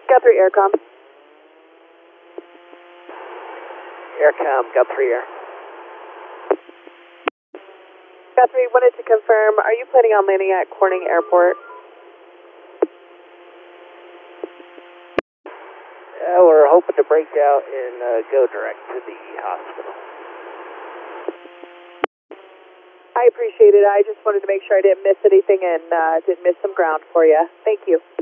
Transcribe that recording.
Guthrie Aircom. Aircom, Guthrie Air. Guthrie, wanted to confirm, are you planning on landing at Corning Airport? We're hoping to break out and go direct to the hospital. I appreciate it. I just wanted to make sure I didn't miss anything and didn't miss some ground for you. Thank you.